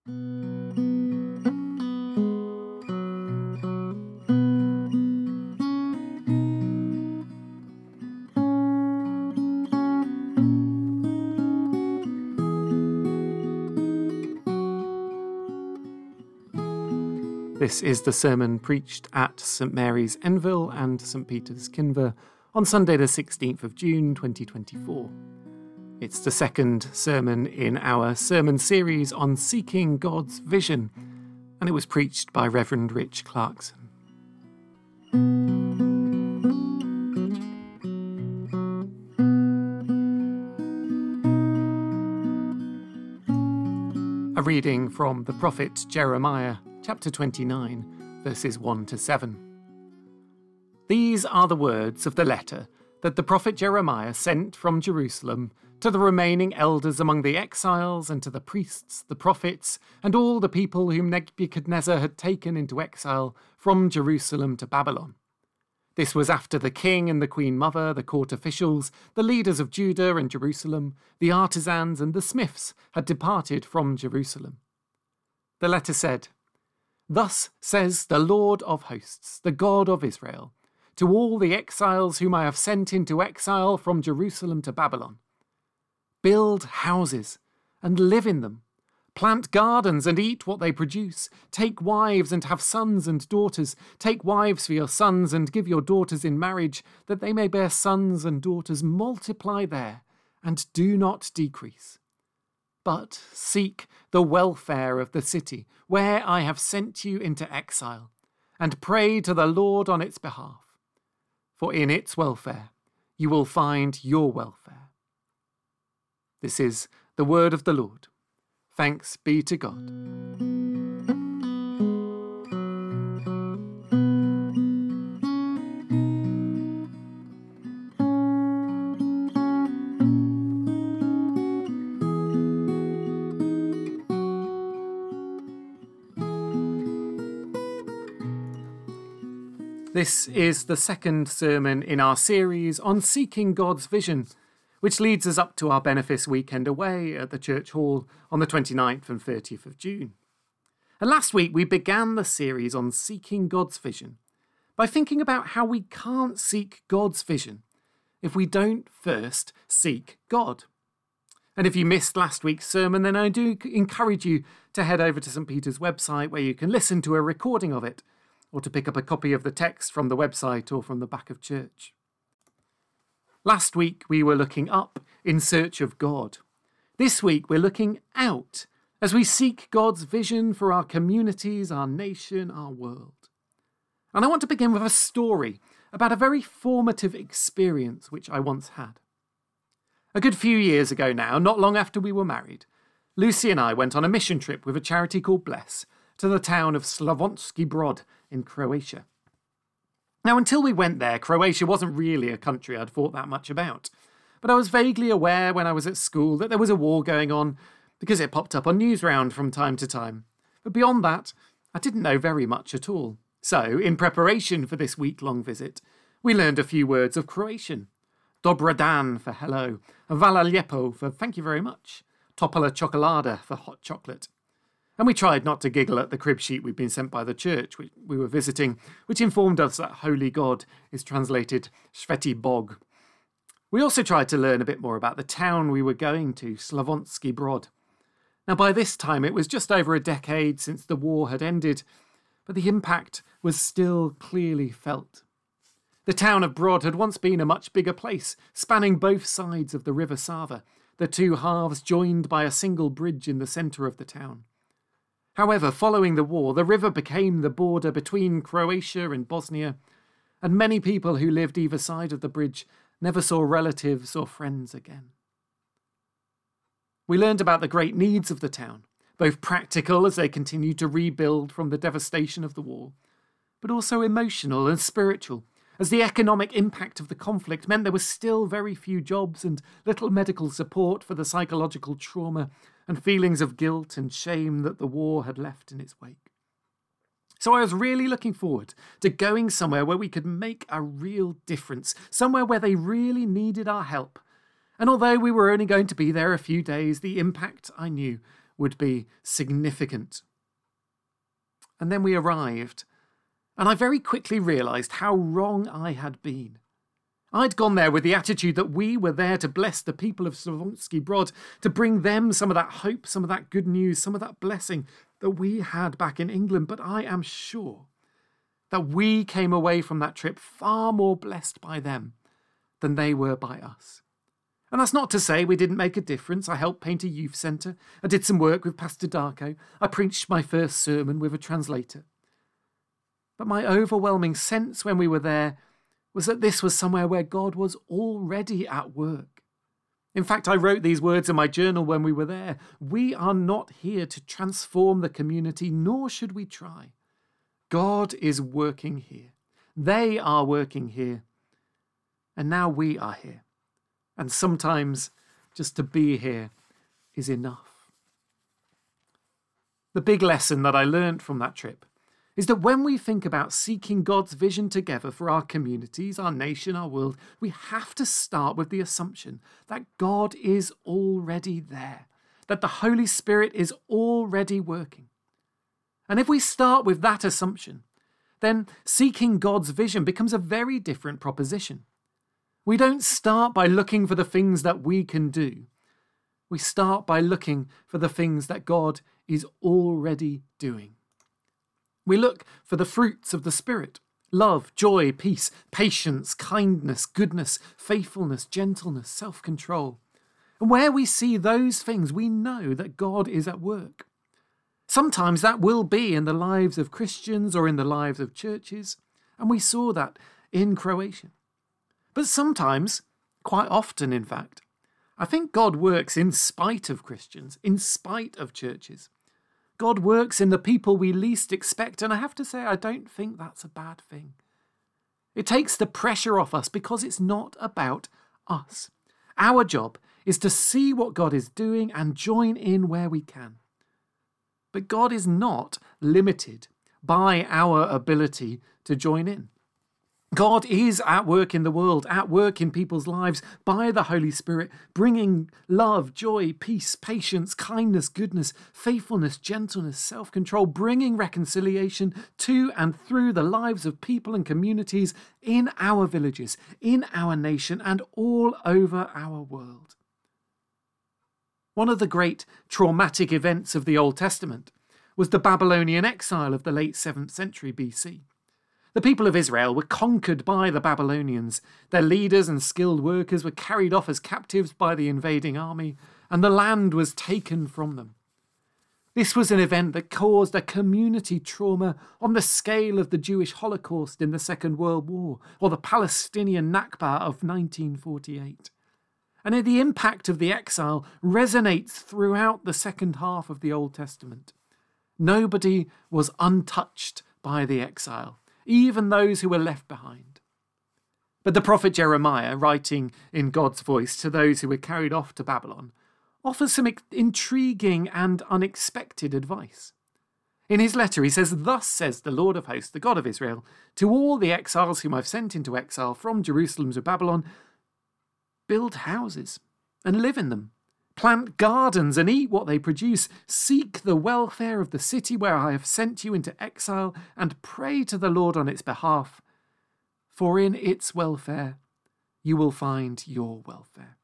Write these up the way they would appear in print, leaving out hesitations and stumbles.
This is the sermon preached at St Mary's Enville and St Peter's Kinver on Sunday the 16th of June 2024. It's the second sermon in our sermon series on seeking God's vision, and it was preached by Reverend Rich Clarkson. A reading from the prophet Jeremiah, chapter 29, verses 1 to 7. These are the words of the letter that the prophet Jeremiah sent from Jerusalem to the remaining elders among the exiles and to the priests, the prophets, and all the people whom Nebuchadnezzar had taken into exile from Jerusalem to Babylon. This was after the king and the queen mother, the court officials, the leaders of Judah and Jerusalem, the artisans and the smiths had departed from Jerusalem. The letter said, "Thus says the Lord of hosts, the God of Israel, to all the exiles whom I have sent into exile from Jerusalem to Babylon. Build houses and live in them. Plant gardens and eat what they produce. Take wives and have sons and daughters. Take wives for your sons and give your daughters in marriage, that they may bear sons and daughters. Multiply there and do not decrease. But seek the welfare of the city where I have sent you into exile, and pray to the Lord on its behalf. For in its welfare you will find your welfare." This is the word of the Lord. Thanks be to God. This is the second sermon in our series on seeking God's vision, which leads us up to our Benefice weekend away at the Church Hall on the 29th and 30th of June. And last week we began the series on seeking God's vision by thinking about how we can't seek God's vision if we don't first seek God. And if you missed last week's sermon, then I do encourage you to head over to St Peter's website where you can listen to a recording of it, or to pick up a copy of the text from the website or from the back of church. Last week we were looking up in search of God. This week we're looking out as we seek God's vision for our communities, our nation, our world. And I want to begin with a story about a very formative experience which I once had. A good few years ago now, not long after we were married, Lucy and I went on a mission trip with a charity called Bless to the town of Slavonski Brod in Croatia. Now, until we went there, Croatia wasn't really a country I'd thought that much about. But I was vaguely aware when I was at school that there was a war going on because it popped up on Newsround from time to time. But beyond that, I didn't know very much at all. So, in preparation for this week-long visit, we learned a few words of Croatian. Dobar dan for hello, Hvala lijepo for thank you very much, Topla čokolada for hot chocolate. And we tried not to giggle at the crib sheet we'd been sent by the church we were visiting, which informed us that Holy God is translated Sveti Bog. We also tried to learn a bit more about the town we were going to, Slavonski Brod. Now, by this time, it was just over a decade since the war had ended, but the impact was still clearly felt. The town of Brod had once been a much bigger place, spanning both sides of the River Sava, the two halves joined by a single bridge in the centre of the town. However, following the war, the river became the border between Croatia and Bosnia, and many people who lived either side of the bridge never saw relatives or friends again. We learned about the great needs of the town, both practical as they continued to rebuild from the devastation of the war, but also emotional and spiritual, as the economic impact of the conflict meant there was still very few jobs and little medical support for the psychological trauma and feelings of guilt and shame that the war had left in its wake. So I was really looking forward to going somewhere where we could make a real difference, somewhere where they really needed our help. And although we were only going to be there a few days, the impact, I knew, would be significant. And then we arrived, and I very quickly realised how wrong I had been. I'd gone there with the attitude that we were there to bless the people of Slavonsky Brod, to bring them some of that hope, some of that good news, some of that blessing that we had back in England. But I am sure that we came away from that trip far more blessed by them than they were by us. And that's not to say we didn't make a difference. I helped paint a youth centre. I did some work with Pastor Darko. I preached my first sermon with a translator. But my overwhelming sense when we were there was that this was somewhere where God was already at work. In fact, I wrote these words in my journal when we were there. We are not here to transform the community, nor should we try. God is working here. They are working here. And now we are here. And sometimes just to be here is enough. The big lesson that I learned from that trip is that when we think about seeking God's vision together for our communities, our nation, our world, we have to start with the assumption that God is already there, that the Holy Spirit is already working. And if we start with that assumption, then seeking God's vision becomes a very different proposition. We don't start by looking for the things that we can do. We start by looking for the things that God is already doing. We look for the fruits of the Spirit: love, joy, peace, patience, kindness, goodness, faithfulness, gentleness, self-control. And where we see those things, we know that God is at work. Sometimes that will be in the lives of Christians or in the lives of churches, and we saw that in Croatia. But sometimes, quite often in fact, I think God works in spite of Christians, in spite of churches. God works in the people we least expect, and I have to say, I don't think that's a bad thing. It takes the pressure off us because it's not about us. Our job is to see what God is doing and join in where we can. But God is not limited by our ability to join in. God is at work in the world, at work in people's lives by the Holy Spirit, bringing love, joy, peace, patience, kindness, goodness, faithfulness, gentleness, self-control, bringing reconciliation to and through the lives of people and communities in our villages, in our nation, and all over our world. One of the great traumatic events of the Old Testament was the Babylonian exile of the late 7th century BC. The people of Israel were conquered by the Babylonians. Their leaders and skilled workers were carried off as captives by the invading army, and the land was taken from them. This was an event that caused a community trauma on the scale of the Jewish Holocaust in the Second World War, or the Palestinian Nakba of 1948. And the impact of the exile resonates throughout the second half of the Old Testament. Nobody was untouched by the exile, even those who were left behind. But the prophet Jeremiah, writing in God's voice to those who were carried off to Babylon, offers some intriguing and unexpected advice. In his letter he says, "Thus says the Lord of hosts, the God of Israel, to all the exiles whom I've sent into exile from Jerusalem to Babylon, build houses and live in them. Plant gardens and eat what they produce. Seek the welfare of the city where I have sent you into exile and pray to the Lord on its behalf. For in its welfare you will find your welfare."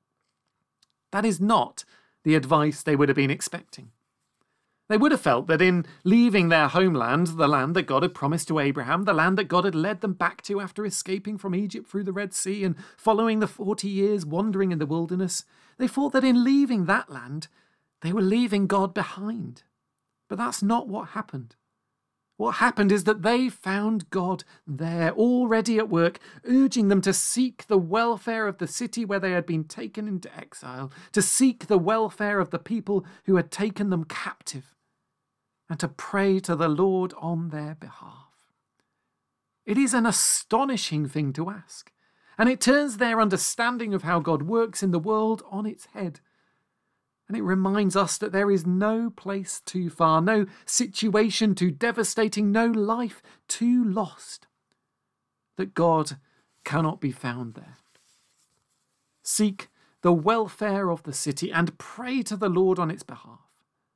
That is not the advice they would have been expecting. They would have felt that in leaving their homeland, the land that God had promised to Abraham, the land that God had led them back to after escaping from Egypt through the Red Sea and following the 40 years wandering in the wilderness, they thought that in leaving that land, they were leaving God behind. But that's not what happened. What happened is that they found God there, already at work, urging them to seek the welfare of the city where they had been taken into exile, to seek the welfare of the people who had taken them captive, and to pray to the Lord on their behalf. It is an astonishing thing to ask, and it turns their understanding of how God works in the world on its head. And it reminds us that there is no place too far, no situation too devastating, no life too lost, that God cannot be found there. Seek the welfare of the city and pray to the Lord on its behalf.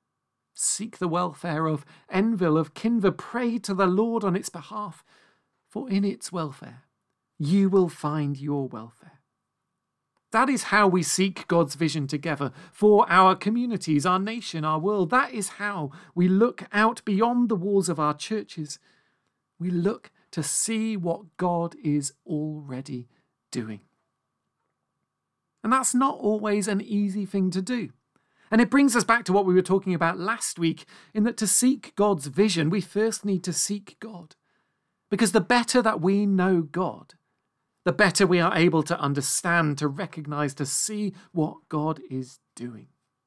Seek the welfare of Enville, of Kinver. Pray to the Lord on its behalf, for in its welfare you will find your welfare. That is how we seek God's vision together for our communities, our nation, our world. That is how we look out beyond the walls of our churches. We look to see what God is already doing. And that's not always an easy thing to do. And it brings us back to what we were talking about last week, in that to seek God's vision, we first need to seek God. Because the better that we know God, the better we are able to understand, to recognize, to see what God is doing.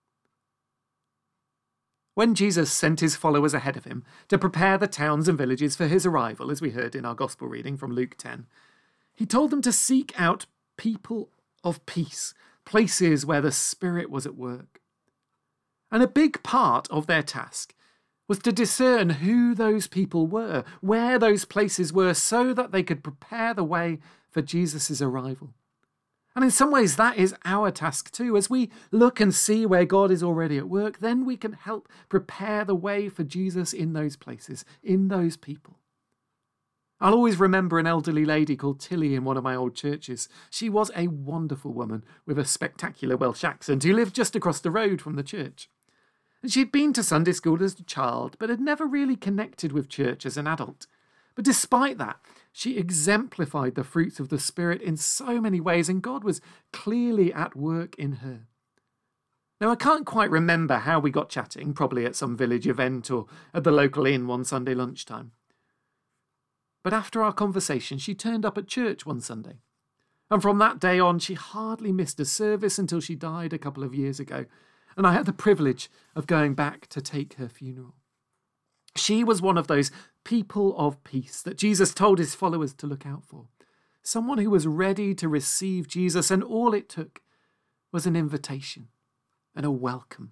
When Jesus sent his followers ahead of him to prepare the towns and villages for his arrival, as we heard in our gospel reading from Luke 10, he told them to seek out people of peace, places where the Spirit was at work. And a big part of their task was to discern who those people were, where those places were, so that they could prepare the way for Jesus' arrival. And in some ways, that is our task too. As we look and see where God is already at work, then we can help prepare the way for Jesus in those places, in those people. I'll always remember an elderly lady called Tilly in one of my old churches. She was a wonderful woman with a spectacular Welsh accent who lived just across the road from the church. And she'd been to Sunday school as a child, but had never really connected with church as an adult. But despite that, she exemplified the fruits of the Spirit in so many ways, and God was clearly at work in her. Now, I can't quite remember how we got chatting, probably at some village event or at the local inn one Sunday lunchtime. But after our conversation, she turned up at church one Sunday. And from that day on, she hardly missed a service until she died a couple of years ago. And I had the privilege of going back to take her funeral. She was one of those people of peace that Jesus told his followers to look out for. Someone who was ready to receive Jesus, and all it took was an invitation and a welcome.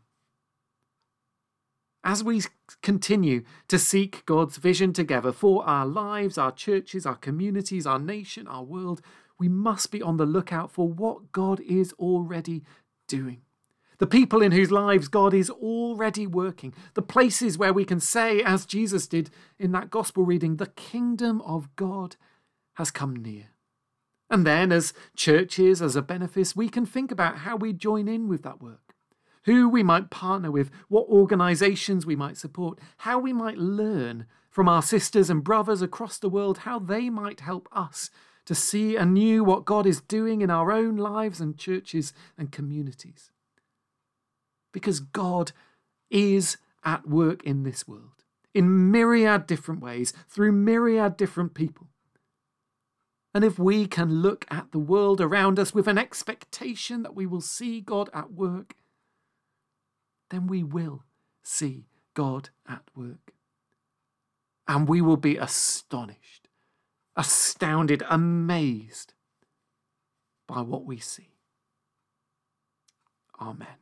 As we continue to seek God's vision together for our lives, our churches, our communities, our nation, our world, we must be on the lookout for what God is already doing. The people in whose lives God is already working. The places where we can say, as Jesus did in that gospel reading, the kingdom of God has come near. And then as churches, as a benefice, we can think about how we join in with that work. Who we might partner with, what organisations we might support, how we might learn from our sisters and brothers across the world, how they might help us to see anew what God is doing in our own lives and churches and communities. Because God is at work in this world, in myriad different ways, through myriad different people. And if we can look at the world around us with an expectation that we will see God at work, then we will see God at work. And we will be astonished, astounded, amazed by what we see. Amen.